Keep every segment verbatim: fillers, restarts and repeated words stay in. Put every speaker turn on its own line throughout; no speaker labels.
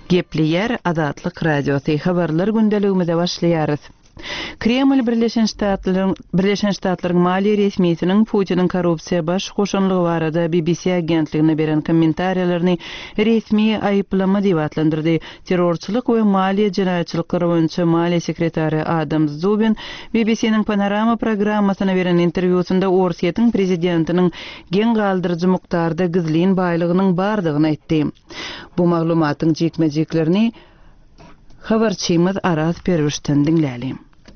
Gepli yer Azatlyk radiosu habarlar gündeligimizde başlaýarys. Kreml Birleşen Ştatlaryň Birleşen Ştatlaryň maliýe resmiýetiniň Putiniň korrupsiýa baş goşanlygy barada B B C agentligine beren kommentariýalaryny resmi aýyplama diýip atlandyrdy. Terrorçylyk we maliýe jinaýatçylyklary boýunça maliýe sekretary Adam Zubin B B C'niň Panorama programmasyna beren interwýusunda Orsiýetiň prezidentiniň gen galdyrjy mukdarda gizlin baýlygynyň bardygyny aýtdy. Bu maglumatyň jekmejeklerini habarçymyz Aras Perwişden dinläli.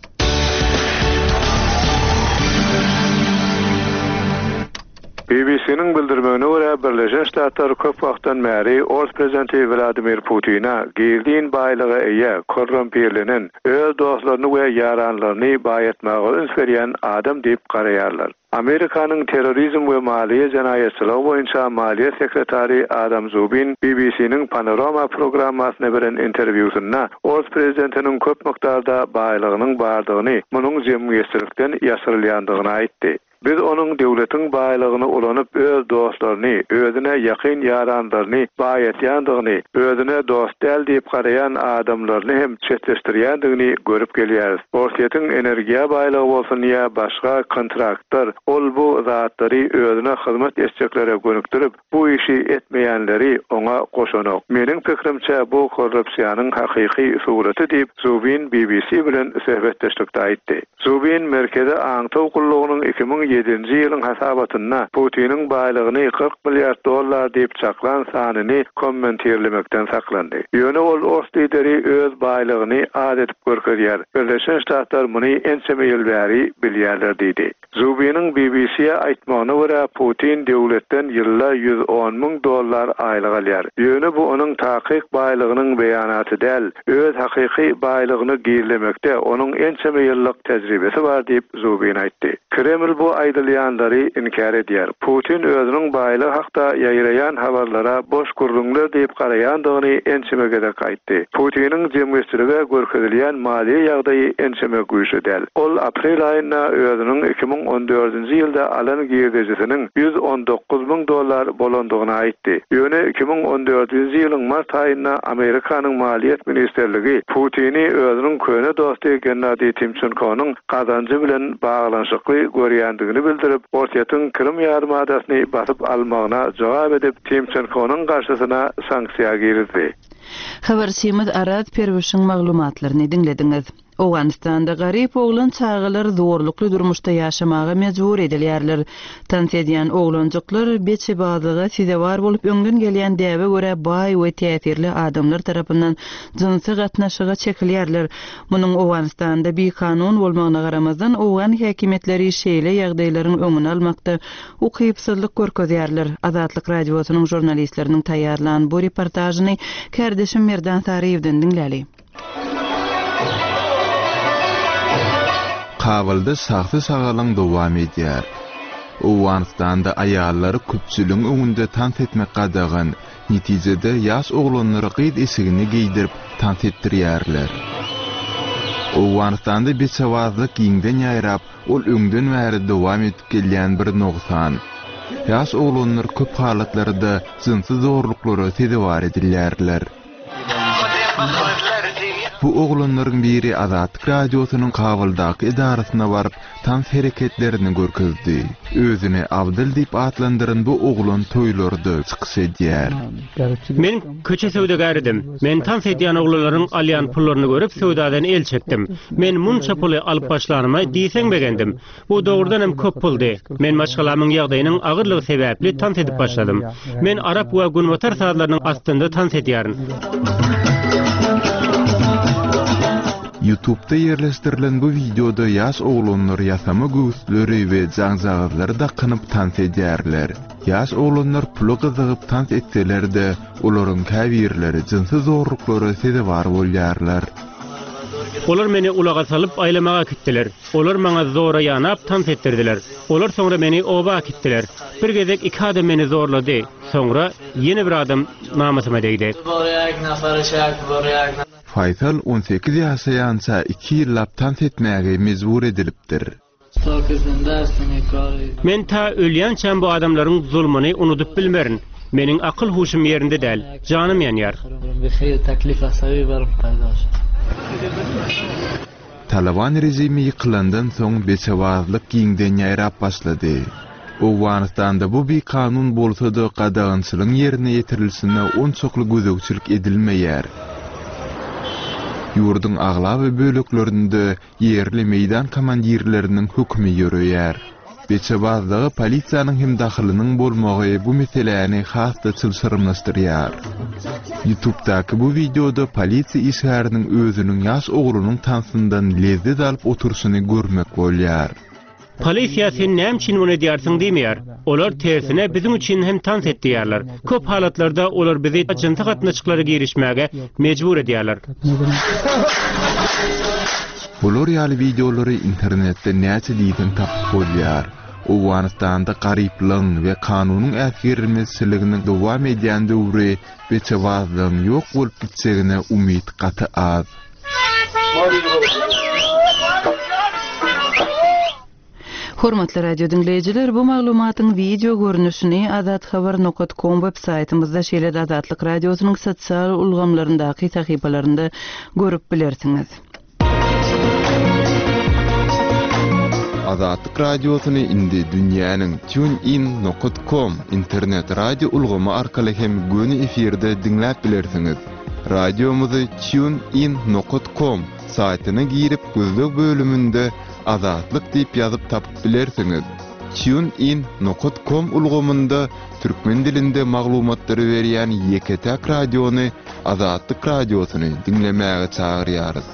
B B C'niň bildirmegine görä Birleşen Ştatlar köp wagtdan bäri Rus prezidenti Vladimir Putina girdin baýlygy eýe korrumpirlenen öz dostlaryny we ýaranlaryny baýatmagy öňsürýän adam diýip garaýarlar. Amerikanyň terrorizm we maliýe jinaýatçylygy boýunça maliýe sekretary Adam Zubin B B C'niň Panorama programmasyna beren interwýusunda Rus prezidentiniň köp mikdarda baýlygynyň bardygyny, munyň jemgyýetçilikden ýaşyrylýandygyny aýtdy. Biz onun döwletiň baýlygyny ulanyp öz dostlaryny, özüne ýakyn ýaranlaryny baýatýandygyny, özüne dost däl diýip garaýan adamlaryny hem çetleşdirýändigini görüp gelýäris. Orsiýetiň energiýa baýlygy bolsun ýa başga kontraktlar, ol bu zatlary özüne hyzmat etjekleri gönükdirip, bu işi etmeýänleri oňa goşanok. Meniň pikirimçe bu korrupsiýanyň hakyky surety diýip Zubin B B C bilen söhbetdeşlikde aýtdy. Zubin merkeze aňtaw gullugynyň iki bin ýedinji ýylyň hasabatyna Putiniň baýlygyny kırk milliard dollar diýip çaklan sanyny kommentirlemekden saklandy. Ýöne ol Rus lideri öz baýlygyny adetip görkezýär. Birleşen Ştatlar muny ençeme ýyl bäri bilýärler diýdi. Zubin'in B B C'ye aýtmagyna görä Putin döwletden ýylla yüz on ming dollar aýlyk alýar. Ýöne bu onun takyk baýlygynyň beýanaty däl, öz hakyky baýlygyny giýirlemekde onun ençeme ýyllyk tejribesi bar diýip Zubin aýtdy. Kreml bu aýdylýandary inkar edýär. Putin özüniň baýlygy hakda ýaýraýan habarlara boş gurrunlar diýip garaýandygyny ençeme gedek aýtdy. Putiniň jemgyýetçilige görkezilýän maliýe ýagdaýy ençeme güýçli däl. Ol aprel aýyna özüniň iki bin on dördünji ýylda alan giýerjisiniň yüz on dokuz ming dollar bolandygyny aýtdy. Ýöne iki bin on dördünji ýylyň mart aýyna Amerikanyň Maliýet Ministrligi Putini özüniň köne dosty Gennadiy Timchenkowyň kazanjy bilen baglanşykly görýändigini bildirip, Orsiýetiň Krim ýarymadasyny basyp almagyna jogap edip Timchenkowyň garşysyna sanksiýa girdi.
Habarçymyz Aras Perwişiň maglumatlaryny dinlediňiz. Owganistanda garyp oglan çağılar zorlukly durmuşda ýaşamaga mejbur edilýärler. Tansiýan oglanjyklar beçe bazyga size var bolup öňden gelýän däwe görä baý we täsirli adamlar tarapyndan jinsy gatnaşyga çekilýärler. Munyň Owganistanda bir kanun bolmagyna garamazdan Owgan häkimetleri şeýle ýagdaýlaryň öňüni almakda ukypsızlyk görkezýärler. Azatlyk radiosynyň jurnalistleriniň taýýarlanan bu reportażyny kardeşim Merdan Sariýewden dinläli.
Kabulda saxta sagalan dowam edýär. Owganistanda aýallary köpçüligiň öňünde tant etmek gadagan, netijede ýaş oglanlary gyd esigini giydirip tant etdirýärler. Owganistanda beçawazlyk giňden ýaýrap, ol öňden bäri dowam edip gelýän bir nogsan. Ýaş oglanlar köp halatlarda jinsy zorluklary tedewar edilýärler. Bu oglanlaryň biri Azatlyk radiosynyň Kabuldaky idarasyna baryp tant hereketlerini görkezdi. Özüni Abdul diýip atlandyran bu oglan toýlarda çykyş edýär.
Men köçe söwdegäridim. Men tant edýän oglanlaryň alýan pullaryny görüp söwdadan el çekdim. Men munça puly alyp başlanyma diýseň begendim. Bu dogrudan hem köp puldy. Men maşgalamyň ýagdaýynyň agyrlygy sebäpli tant edip başladym. Men Arap we Günwatar saatlarynyň astynda tant edýärin.
YouTube'da yerleştirilen bu videoda ýaş oglanlar ýasama göğüsleri we jaňjagylary da kanyp tant edýärler. Ýaş oglanlar puly gyzygyp tant etseler-de, olaryň käbirleri jinsy zorluklary sedebar bolýarlar.
Olar meni ulaga salyp aýlamaga gitdiler. Olar maňa zora ýanap tant etdirdiler. Olar soňra meni oba gitdiler. Bir gezek iki adam meni zorlady. Soňra ýene bir adam namasyma degdi.
Faysal on sekiz ýaşaýança iki ýyllap tant etmäge mejbur edilipdir.
Men ta ölýänçem bu adamlaryň zulmyny unutup bilmerin. Meniň akyl huşum ýerinde däl, janym ýanýar.
Taliban rejimi yıkılandan soň beçewazlyk giňden ýaýrap başlady. Awganistanda bu bir kanun bolsa-da gadagynçylygyň ýerine ýetirilsine onçokly gözegçilik edilmeýär. Ýurdun agla we böleklerinde ýerli meýdan komandirleriniň hukmy ýöreýär. Beçewazlygy polisiýanyň hem dahylynyň bolmagy bu meseleni hasda çylşyrmastyrýar. YouTube'daki bu videoda polisiýa işgäriniň özüniň ýaş oglunyň tansyndan lezzet alyp oturşyny görmek bolýar.
Polisiýa sen näme üçin muny diýersiň diýmeýär. Olar tersine bizim üçin hem tans etdiýärler. Köp halatlarda olar bizi jynty gatnaşyklary girişmäge mejbur edýärler.
Bular ýaly videolary internetde näçe diýden tapyp bolýar. Awganistanda garyplygyň we kanunyň äsgirilmesiliginiň dowam edýän döwri beçewazlygyň ýok bolup gitjegine umyt gaty az.
Hormatly radio dinleyijiler, bu maglumatyň video görnüşini azat habar nokta com web saytymyzda şeýle Azatlyk radiosynyň sosial ulgamlaryndaky sahypalarynda görüp bilersiňiz.
Azatlyk radiosyny indi dünýäniň tunein nokta com internet radio ulgamy arkaly hem göni efirde dinläp bilersiňiz. Radiomuzy tunein nokta com saytyna girip gözlük bölümünde Azatlyk diýip ýazyp tapyp bilersiňiz. tunein nokta com ulgamynda türkmen dilinde maglumatlary berýän ýeketäk radiony Azatlyk radiosyny dinlemäge çagyrýarys.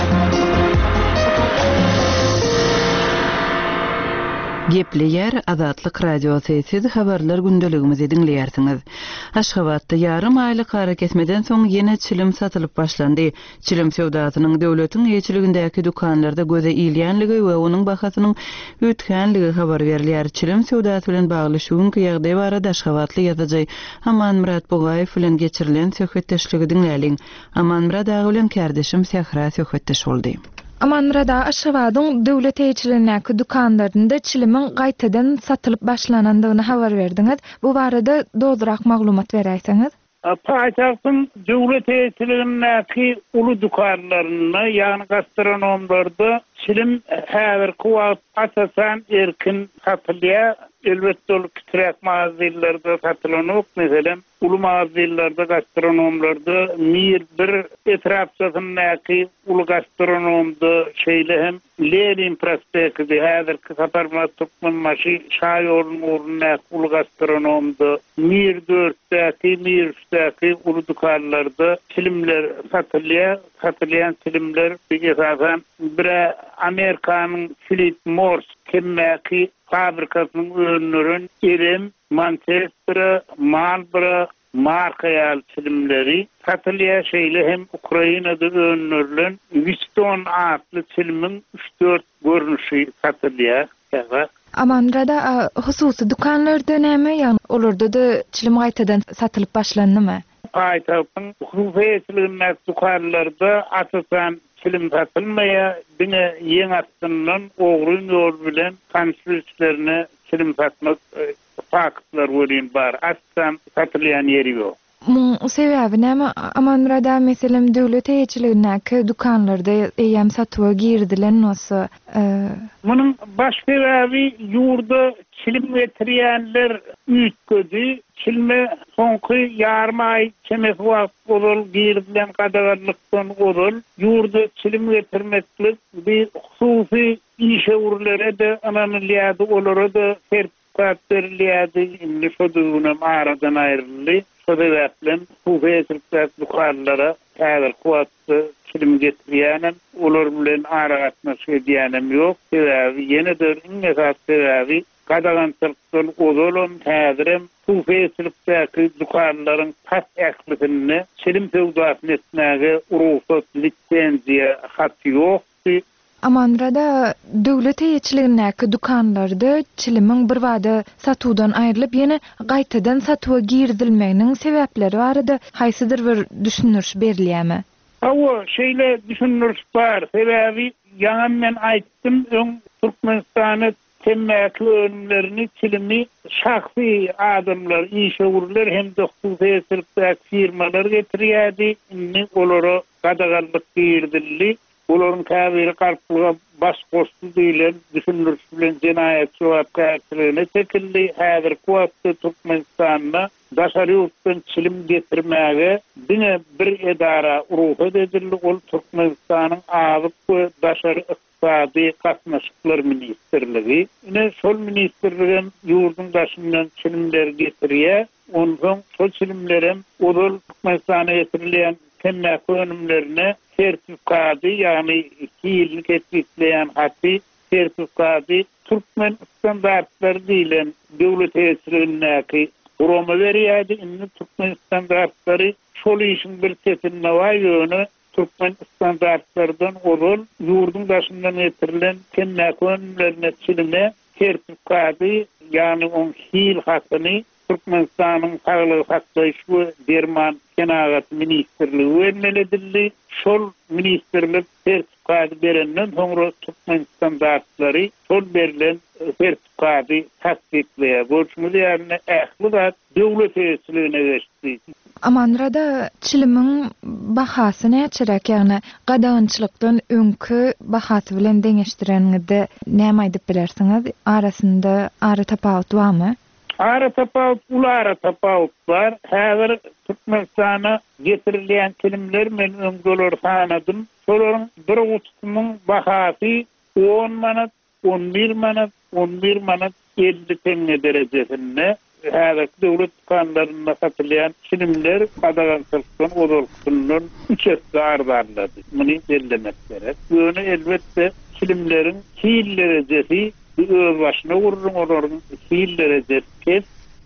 Gepleýär Azatlyk radiosyny siz habarlar gündeligimizi dinleýärsiňiz. Aşgabatda ýarym aýlyk gara kesmeden soň ýene çilim satylyp başlandy. Çilim sewdasynyň döwletiň ýeçiligindäki dukanlarda göze ilýänligi we onuň bahasynyň ötkänligi habar berilýär. Çilim sewdasy bilen bagly şuňky ýagdaý barada Aşgabatly ýazajy Aman Murat Bogaýew bilen geçirilen söhbetdeşligi dinläliň. Aman Murat agy bilen kärdeşim Sähra söhbetdeş boldy.
Aman Rada Aşgabatyň döwlet eýçiligindäki dukanlarynda çilimin gaýtadan satylyp başlanandygyny habar berdiňiz. Bu barada dozrak maglumat berýärsiňiz.
Paýtagtyň döwlet eýçiligindäki uly dukanlaryna, ýani gastronomlarda çilim häzirki wagt asasan erkin satylýar. Elbetde ol kitrek mağazalarda satylanyp, meselem uly mağazalarda, gastronomlarda mir bir etrafçysyndaky uly gastronomda şeýle hem Lenin prospekti häzirki Saparmatykman maşy şaýorun ornuna uly gastronomda mir dörtdäki, mir üçdäki uly dukanlarda çilimler satylýar. Satylýan çilimler esasen bir Amerikanyň Philip Morris kimmäki fabrikasynyň ürünlerin Erim, Manchester, Marlboro markaýal çilimleri satylýar. Şeýle hem Ukrainada öňlerilen Winston adly çilimiň üç dört görnüşi satylýar.
Aman Rada hususy dukanlarda näme ýa-ni olarda da çilim gaýtadan satylyp başlandymy?
Paýtagtyň hususy dukanlarda asasan çilim satylmaýar. Diňe ýeň atyndan ogry ýol bilen konstruksiýalarny çilim satmak faktlar welin bar. Asasan satylýan ýeri ýok.
Bu sebäbi näme? Aman Rada meselem döwlet eýçiligindäki dukanlarda eýem satywa girdilen nosy.
Munyň baş sebäbi ýurda çilim getirýänler üýtgedi. Çilme soňky ýarym aý çemek wagt bolal girdilen gadagarlykdan bolal ýurda çilim getirmeklik bir hususy iş urlere de ananylýady, olara da sertifikat berilýädi. Indi şu döwrüne aradan aýryldy. Sebäplen bu sertifikat dukanlara häzir kuwatly çilim getirýänem, olar bilen aragatnaşy edýänem ýok. Sebäbi ýene-de inňe sebäbi gadagançylykdan ozalan häzirim bu sertifikat dukanlaryň pas ählisini çilim sewdasyny etmäge ruhsat lisensiýa haty ýok.
Aman Rada döwlet eýçiligindäki dukanlarda çilimiň bir wada satuwdan aýrylyp ýene gaýtadan satywa girdilmeginiň sebäpleri barada haýsydyr bir düşünürş berilýärmi?
Hawa şeýle düşünürş bar. Sebäbi ýa men aýtdym, öň Türkmenistany temmäki önümlerini çilimi şahsi adamlar, işgörler hem de hususiyetlik firmalar getirýärdi. Inni olara gadagallyk girdildi. Olaryň käbiri garplyga baş goşdy diýilen düşünürler bilen jinayet jogapkärçiligine çekildi. Häzir kuwatda Türkmenistanda daşary ýurtdan çilim getirmäge diňe bir edara uruh edildi. Ol Türkmenistanyň azyk we daşary iqtisady gatnaşyklar ministrligi. Ine şol ministrligin ýurdun daşyndan çilimler getirýär. Ondan şol çilimlerem odul Türkmenistana getirilýän temmäki önümlerine sertifikaty, yani iki ýyllyk etkileyen hatty sertifikaty Türkmen standartları diýilen döwlet hesabyndaky Roma berýärdi. Indi Türkmen standartları şol işin bir çetinine var ýöne Türkmen standartlardan olul ýurdun daşyndan getirilen temmäki önümlerine çilime sertifikaty, yani on hil hakyny Türkmenistanyň Saglyk Saklaýyş we Derman Kenagat Ministrligi vermelidirdi. Şol ministrlik sertifikaty berenden soňra Türkmen standartlary şol berilen sertifikaty tasdikleýär. Bolşumly ýerine ähli zat döwlet hesabine geçdi.
Amanrada çilimiň bahasy näçerek, ýagny gadagynçylykdan öňkü bahasy bilen deňeşdireninde näme aýdyp bilersiňiz? Arasynda ara tapawut barmy?
Ara tapawut, ulara tapawut var. Häzir Türkmenistana getirilýän çilimler men öňgeler sanadym. Şolaryň bir gutusynyň bahasy on manat, on bir manat, on bir manat elli tenge derejesinde. Häzir döwlet kanunlarynda satylýan çilimler gadagançylykdan odolukdan üç esse ardarlady. Muny bellemek gerek. Ýöne elbetde çilimleriň hil derejesi öz başına vururun olaryň hil derejesinde.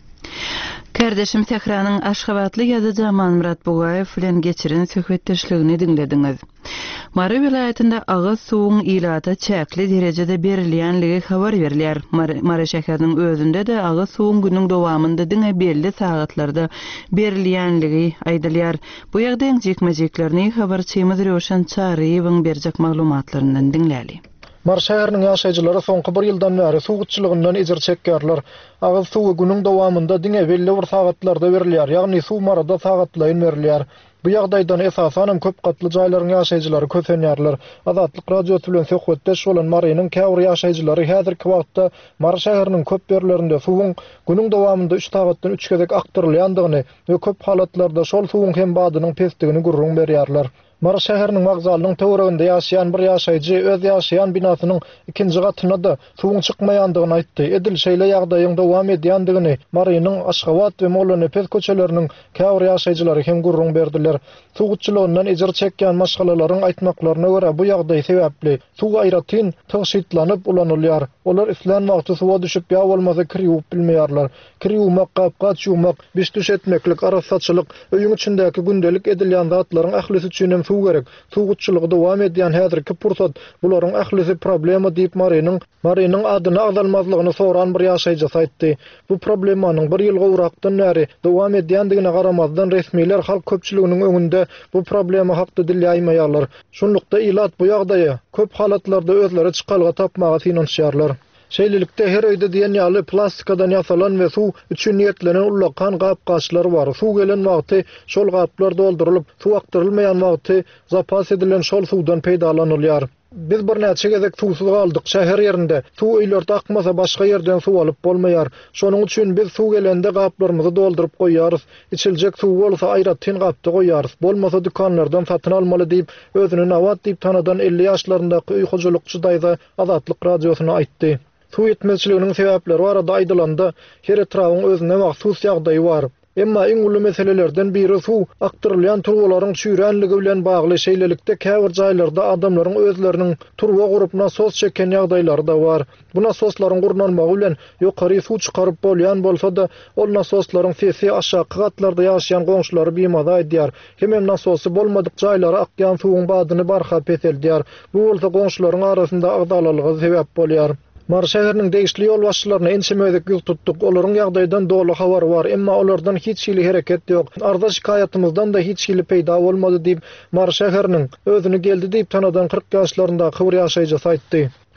Kardeşim Tehranyň Aşgabatly ýazıjy Amanmurat Bugaýew bilen geçiren söhbetdeşligini dinlediňiz. Mary vilayetinde agyz suwuň ilata çäkli derejede berilýänligi habar berilýär. Mary şäheriniň özünde de agyz suwuň günüň dowamında diňe belli sagatlarda berilýänligi aýdylýar. Bu ýagdaýyň jekmejeklerini habarçymyz Röşen Çaryýewiň berjek maglumatlaryndan dinläli.
Mar şäheriniň ýaşaýjylary soňky bir ýyldan bäri suwgutçylygynyň ejir çekýärler. Agyz suwy günüň dowamında diňe belli bir sagatlarda berilýär, ýagny suw marada sagatlaryň berilýär. Bu ýagdaýdan esasan köp gatly jaýlaryň ýaşaýjylary kösenýärler. Azatlyk radiosu bilen söhbetdeş bolan Marynyň käwri ýaşaýjylary häzirki wagtda Mar şäheriniň köp ýerlerinde suwuň günüň dowamında üç sagatdan üç gezek aktyrylýandygyny we köp halatlarda şol suwuň hem badynyň pesdigini gurrun berýärler. Mar şäheriniň wagzalynyň töwereginde ýaşaýan bir ýaşaýjy öz ýaşaýan binasynyň ikinji gatyna da suwuň çykmaýandygyny aýtdy. Edil şeýle ýagdaýyň dowam edýändigini Marynyň Aşgabat we Mollanypes köçeleriniň käwri ýaşaýjylary hem gurrun berdiler. Suwgutçylygyndan ejir çekýän maşgalalaryň aýtmaklaryna görä bu ýagdaý sebäpli suw aýratyn tygyşytlanyp ulanylýar. Olar islan wagty suwa düşüp ýa bolmasa kir ýuwup bilmeýärler. Kir ýuwmak, gapgat ýuwmak, biş düşetmeklik, arasatçylyk, öýüň içindäki gündelik edilýän zatlaryň ählisi üçin suw gerek. Suwgutçylygy dowam edýän häzirki pursat bularyň ählisi problema diýip Marynyň Marynyň adyny agdalmazlygyny soran bir ýaşaýjy aýtdy. Bu problemanyň bir ýylga urakdan näri dowam edýändigine garamazdan resmiler halk köpçüliginiň öňünde bu problema hakda dilläýmeýärler. Şonlukda ilat bu ýagdaýa köp halatlarda özleri çykalga tapmaga finansiýarlar. Şeýlelikde her öýde diýen ýaly plastikadan ýasalan we suw üçin niýetlenen ullakan gapgaçlar bar. Suw gelen wagty şol gaplar doldurylyp, suw aktyrylmaýan wagty zapas edilen şol suwdan peýdalanylýar. Biz bir näçe gezek suwsuz galdyk. Şäher ýerinde suw öýlerde akmasa başga ýerden suw alyp bolmaýar. Şonuň üçin biz suw gelende gaplarymyzy dolduryp goýýarys. İçiljek suw bolsa aýratyn gapda goýýarys. Bolmasa dükanlardan satyn almaly diýip özüni nawat diýip tanadan elli ýaşlaryndaky uýhujulukçy daýza Azatlyk radiosyna aýtdy. Suw ýetmezçiliginiň sebäpleri barada aýdylanda her etrawyň özüne mahsus ýagdaýy bar. Emma iň uly meselelerden biri suw aktyrylýan turbalaryň çüýrenligi bilen bagly. Şeýlelikde käwir jaýlarda adamlaryň özleriniň turba gurup nasos çeken ýagdaýlary da bar. Bu nasoslaryň gurnanmagy bilen ýokary suw çykaryp bolýan bolsa da ol nasoslaryň sesi aşağı gatlarda ýaşaýan goňşulary biýmada edýär. Hemem nasosy bolmadyk jaýlara akýan suwuň badyny barha peseldýär. Bu bolsa goňşularyň arasynda agdalalygy sebäp bolýar. Mar şäheriniň degişli ýol başçylaryna ensemöýdük ýyl tutdyk. Olaryň ýagdaýdan doly habar bar, emma olardan hiç şeýle hereket ýok. Arda şikaýatymyzdan da hiç şeýle peýda bolmady diýip Mar şäheriniň özüni geldi diýip tanadan kırk ýaşlarynda hyr ýaşaýjy aýtdy.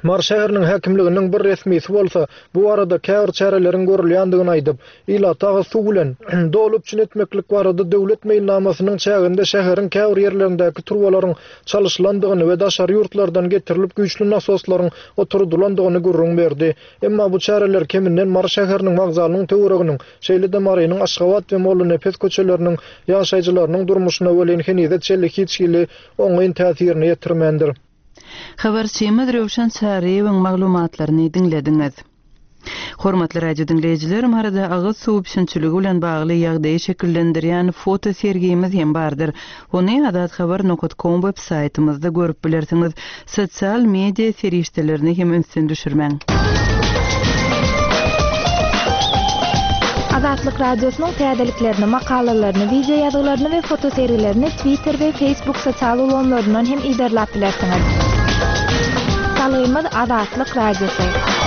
Mar şäheriniň häkimliginiň bir resmisi bolsa, bu arada käwir çärelerin görülýändigini aýdyp, ila tagy suw bilen dolup çynetmeklik barada döwlet meýilnamasynyň çäginde şäheriň käwir ýerlerindäki turbalaryň çalyşlandygyny we daşary ýurtlardan getirilip güýçlü nasoslaryň oturdulandygyny gurrun berdi. Emma bu çäreler keminden Mar şäheriniň magzalynyň töwereginiň, şeýle-de Marynyň Aşgabat we Molla Nepes köçeleriniň ýaşaýjylarynyň durmuşyna bolan henizet çellik hiçgili oňaýyn täsirini ýetirmendir.
Habarçymyz Röwşen Sariýewiň maglumatlaryny dinlediňiz. Hormatly radio dinleýijiler, marada agyz suw pişinçiligi bilen bagly ýagdaýy şekillendirýän foto sergimiz hem bardyr. Ony adat habar nokta com web saytymyzda görüp bilersiňiz. Sosial media serişdelerini hem ünsün düşürmäň.
Azatlyk radiosynyň täzeliklerini, makalalaryny, video ýazgalaryny we foto seriýlerini Twitter we Facebook sosial ulanlaryndan hem iderlap bilersiňiz. Salymy Azatlyk radiosy.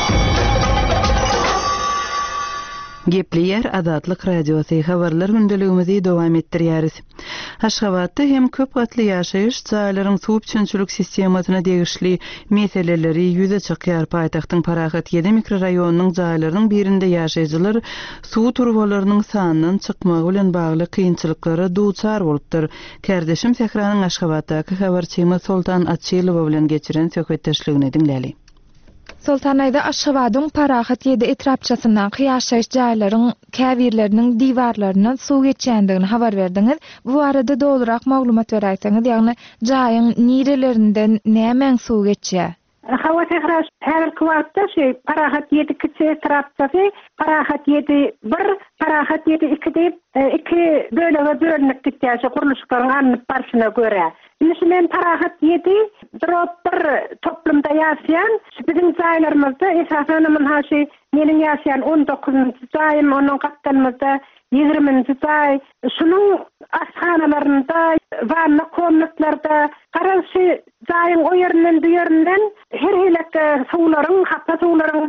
Gepli yer Azatlyk radiosy habarlar gündeligimizi dowam etdirýäris. Aşgabatda hem köp gatly ýaşaýyş jaýlaryň suw pişinçilik sistemasyna degişli meseleleri ýüze çykýar. Paýtagtyň Parahat ýedi mikroraýonynyň jaýlarynyň birinde ýaşaýjylar suw turbalarynyň sanynyň çykmagy bilen bagly kynçylyklara duçar bolupdyr. Kärdeşim Sehranyň Aşgabatdaky habarçymyz Sultan Atçylow bilen geçiren söhbetdeşligini dinläli.
Sultanaýda Aşgabatyň Parahat ýedi etrapçasyndan ýaşaýyş jaýlaryň käwirleriniň diwarlaryna suw geçýändigini habar berdiňiz. Bu arada dolurak maglumat berýärsiňiz, ýagny jaýyň nirelerinden näme suw geçýär?
Hawa tehras her kwartda şey Parahat ýedi kiçi etrapçasy, Parahat ýedi bir, Parahat ýedi iki diýip iki bölege bölünip gitýär, guruluşlaryň anyp barşyna görä. Mesela Parahat ýedi bir toplumda ýaşaýan, bizim jaýlarymyzda esasen men şey meniň ýaşaýan on dokuzunçy jaýym, onuň gatdanmyzda ýigriminçi jaý, şunuň asxanalarynda, wanna komnatlarda garaşy jaýyň o ýerinden bu ýerinden her hilekde suwlaryň, hatda suwlaryň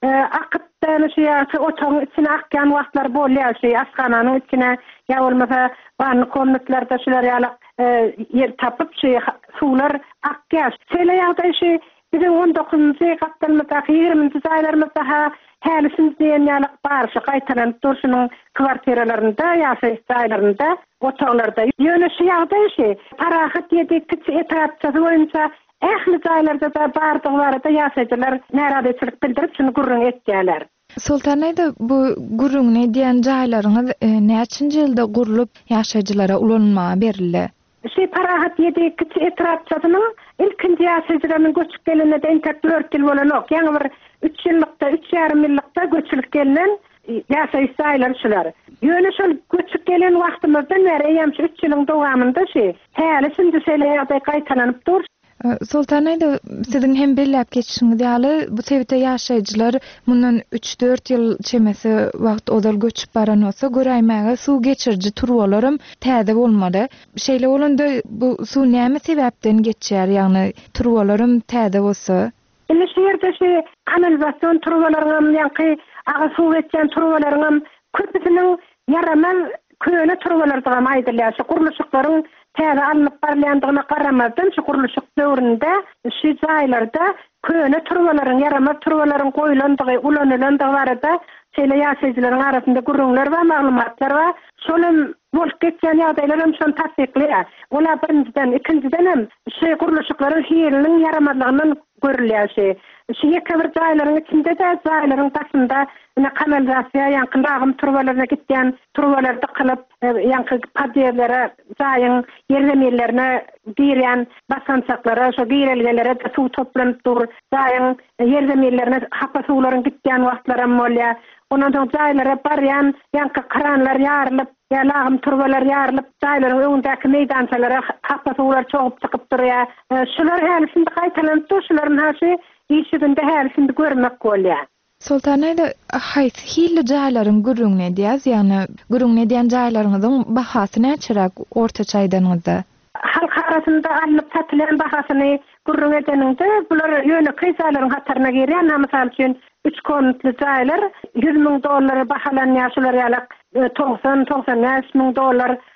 akypdan şeýle oçaň içine akýan wagtlar bolýar, şeý asxananyň içine ýa bolmasa wanna komnatlarda şular ýaly yer tapıp şey suwlar akýar. Şeýle ýagdaý şey bizim on dokuzunçy gatdanmyzda ýigriminçi jaýlarymyzda ha hälisin diýen ýaly bar, şu gaýtaran durşunyň kwartiralarynda ýaşaýyş jaýlarynda, oçaklarda. Ýöne şu ýagdaý şey Parahat ýedi kiçi etrapçasy boýunça ähli jaýlarda da bardyglary ýaşaýjylar näradeçilik bildirip şunu gurrun etýärler.
Sultanaýda bu gurrun edýän jaýlaryňyz näçinji ýylda gurulup ýaşaýjylara ulanma berildi?
Şey Parahat ýedi kiçi etrapçasynyň ilkinji ýaşaýjylarynyň göçüp gelene de dört ýyl bolanok. Ýani bir üç ýyllykda, üç ýarym ýyllykda göçülip gelen ýaşaýyş jaýlary şular. Ýöne şol göçüp gelen wagtymyzdan beri ýam şu üç ýylyň dowamında şey häli şimdi şeýle ýagdaý gaýtalanyp dur.
Sultanaýda siziň hem belläp geçişiňiz ýaly bu sebäpde ýaşaýjylar mundan üç dört ýyl çemesi wagt odal göçüp baran bolsa göräýmäge suw geçirji turbalarym täze bolmady. Şeýle bolanda bu suw näme sebäpden geçýär, ýagny turbalarym täze bolsa?
Indi şu ýerde şey kanalizasiýon turbalaryň ýa-ni aga suw geçen turbalaryň köpüsiniň yaramaz köne turbalardan aýdylýar. Şu guruluşlaryň täze alınıp barlandygyna garamazdan şu guruluşyk döwründe şu jaýlarda köne turbalaryň yaramaz turbalaryň goýulandygy, ulanýandygy barada şeýle ýaşaýjylaryň arasynda gurrunlar we maglumatlar we şolum bolup geçen ýagdaýlar hem şonu tasdikleýär. Olar birinciden, ikinciden hem şu guruluşlaryň hirliliň yaramazlygyndan görülýär şey. Şu ýeke bir jaýlaryň içinde de jaýlaryň taşynda ina kanalizasiýa ýa-ni ragym turbalaryna gitýän turbalarda kalıp ýa-ni padýerlere, jaýyň ýerlemelerine girýän basançaklara, şu girelgelere de suw toplanyp dur. Jaýyň ýerlemelerine hapa suwlaryň gitýän wagtlara bolýar. Ondan soň jaýlara barýan ýa-ni kranlar ýarylyp, ýa-ni turbalar ýarylyp, jaýlaryň öňündäki meýdançalara hapa suwlar çoğup çykyp durýar. Şular hälisinde gaýtalanyp dur, şolaryň häsi işiginde hälisinde görmek bolýar.
Sultanaýda haýsy hilli jaýlaryň gurrun edýär, ýani gurrun edýän jaýlaryňyzyň bahasy näçerak ortaça aýdanyňyzda?
Halk arasynda alınıp satylan bahasyny gurrun edeninde bular ýöne kysalaryň hatarına girýän, mysal üçin üç konutly jaýlar yüz miň dollar bahalanýar, şular ýaly doksan doksan beş miň dollar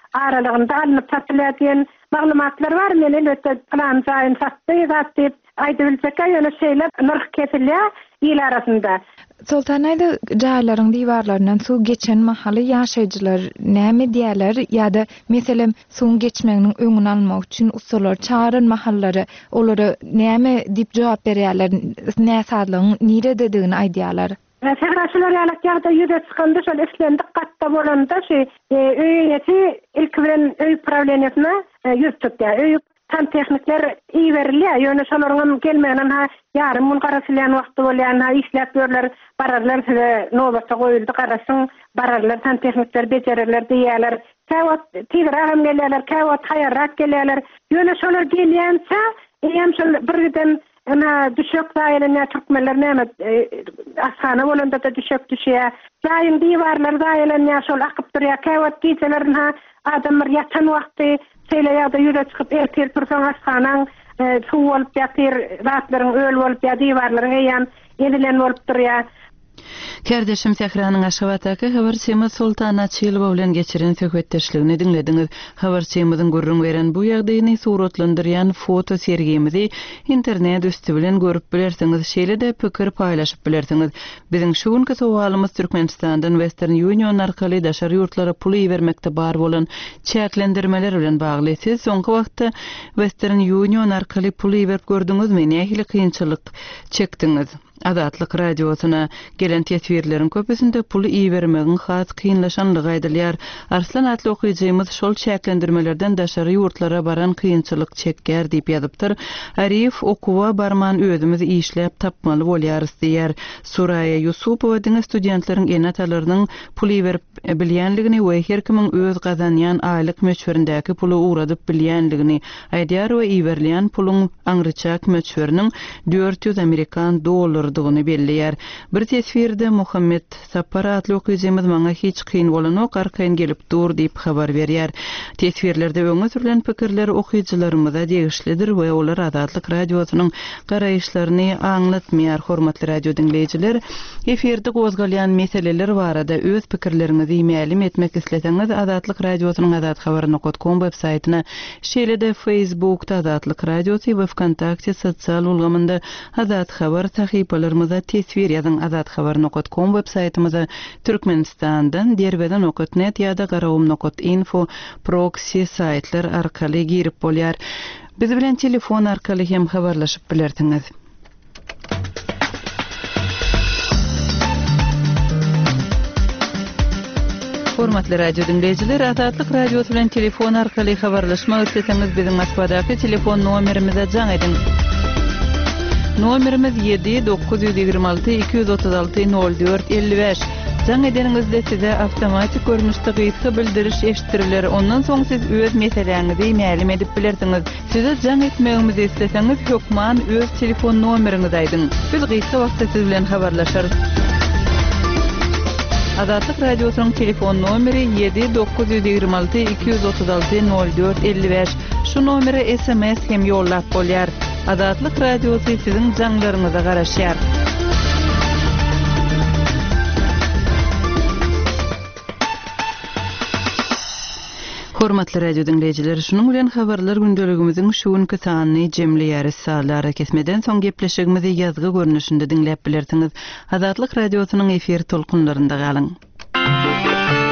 aralygynda alınıp satylýan maglumatlar bar. Men elbetde plan jaýyn satdy gatdyp aýdybilsek ýöne şeýler nırh kesilýär ýyl arasynda.
Sultan aýdy jaýlaryň diwarlaryndan suw geçen mahaly ýaşaýjylar näme diýerler ýa-da meselem suw geçmeginiň öňüni almak üçin ustalar çağıryn mahallary olary näme diýip jogap berýärler, näsadlygyň nire dediğini aýdýarlar.
Segraşylar ýalyk ýagda ýüze çykanda şol eslendik gatda bolanda şu öýeti ilk bilen öý problemasyna ýüz tutýar. Öý tan teknikler iyi verilýär. Ýöne şolaryň gelmeginen ha ýarym mun garasylýan wagty bolýan ha işläp görler, bararlar size nobatda goýuldy garasyň, bararlar tan teknikler bejerirler diýerler. Käwat tigraham gelýärler, käwat haýarrak gelýärler. Ýöne şolar gelýänse, hem şol birden ana düşük daýylyna çökmeler näme asana bolanda da düşük düşýär. Daýym diwarlar daýylyna şol akyp durýar. Käwat gijelerin ha adamlar ýatan wagty şeýle ýagda ýüze çykyp ertir tursaň asanaň suw bolup ýatyr, ratlaryň öl bolup ýa diwarlaryň eýan edilen bolup durýar.
Kardeşim Sehranyň Aşgabatdaky habarçymy Sultan Açylyw bilen geçiren söhbetdeşligini dinlediňiz. Habarçymyzyň gurrun beren bu ýagdaýyny suratlandyrýan foto sergimizi internet üstü bilen görüp bilersiňiz. Şeýle de pikir paýlaşyp bilersiňiz. Biziň şu günki sowalymyz Türkmenistandan Western Union arkaly daşary ýurtlara pul bermekde bar bolan çäklendirmeler bilen bagly. Siz soňky wagtda Western Union arkaly pul berip gördüňizmi? Nähili kynçylyk çekdiňiz? Adatlyk radiosyna gelen tesvirlerin köpüsinde pulu iyi vermegiň has kynlaşanlygy aýdylýar. Arslan atly okuýjymyz şol çäklendirmelerden daşary ýurtlara baran kynçylyk çekger diýip ýazypdyr. Arif okuwa barman özümiz işläp tapmaly bolýarys diýer. Suraya Yusupowa diňe studentlaryň enatalarynyň pulu berip bilýänligini we her kimin öz gazanýan aýlyk möçberindäki pulu uradyp bilýänligini aýdýar we iýerleýän puluň aňryçak möçberiniň dört yüz Amerikan dollar ýurdugyny belliýär. Bir tesvirde Muhammed Sapar atly okuýjymyz maňa hiç kyn bolanok arkaýyn gelip dur diýip habar berýär. Tesvirlerde öňe sürülen pikirler okuýjylarymyza degişlidir we olar Adatlyk radiosynyň garaýşlaryny aňlatmaýar. Hormatly radio dinleýijiler, eferde gozgalýan meseleler barada öz pikirlerinizi iýmelim etmek isleseňiz Adatlyk radiosynyň adat habaryny nokta com web saýtyna, şeýle de Facebookda Adatlyk radiosy we Wkontakte sosial ulgamynda Adat habar sahypalarymyza tesvir ýazyň. Adat habaryny nokta com web saýtymyza Türkmenistandan derweden nokta net ýa-da garawum nokta info proxy saýtlar arkaly girip bolýar. Biz bilen telefon arkaly hem habarlaşyp bilersiňiz. Hormatly radio dinleyijiler, Adatlyk radiosu bilen telefon arkaly habarlaşmak isleseňiz biziň Moskvadaky telefon nomerimize jaň edin. Nomerimiz yedi dokuz yüz ýygrima alty iki yüz otuz alty nol dört elli beş. Jaň edeningizde size awtomatik görnüşde gysga bildiriş eşitdiriler. Ondan soň siz öz meseleňizi maýlum edip bilersiňiz. Size jaň etmegimizi isleseňiz hökman öz telefon nomeriňizi aýdyň. Biz gysga wagtda siz bilen habarlaşarys. Adatlyk radiosynyň telefon nomeri yedi dokuz yüz ýygrima alty iki yüz otuz alty nol dört elli beş. Şu nomere S M S hem ýollap bolýar. Adatlyk radiosy siziň jaňlaryňyza garaşýar. Hormatly radio dinleyijiler, şunuň bilen habarlar gündeligimiziň şu günki sanyny jemleýäris saatlara kesmeden soň gepleşigimizi ýazgy görnüşinde dinläp bilersiňiz. Adatlyk radiosynyň efir tolkunlarynda galyň.